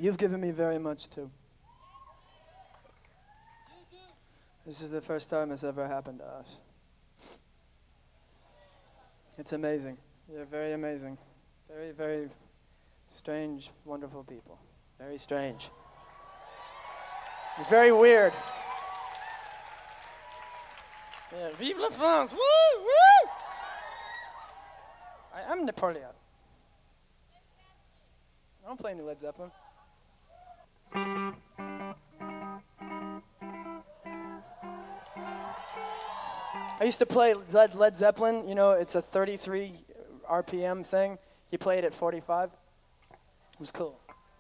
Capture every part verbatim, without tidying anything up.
You've given me very much too. This is the first time it's ever happened to us. It's amazing. You're very amazing. Very, very strange, wonderful people. Very strange. You're very weird. Yeah, vive la France! Woo! Woo! I am Napoleon. I don't play any Led Zeppelin. I used to play Led, Led Zeppelin. You know, it's a thirty-three R P M thing. He played at forty-five. It was cool.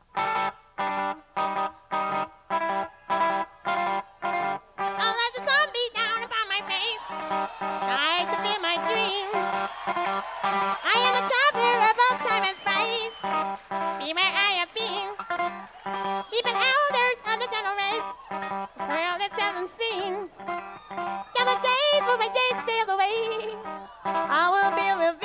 I am a traveler of all time and space. Be where I have been. Deep in elders of the general race. This world that's seldom seen. Couple days will my days sail away. All will be revealed.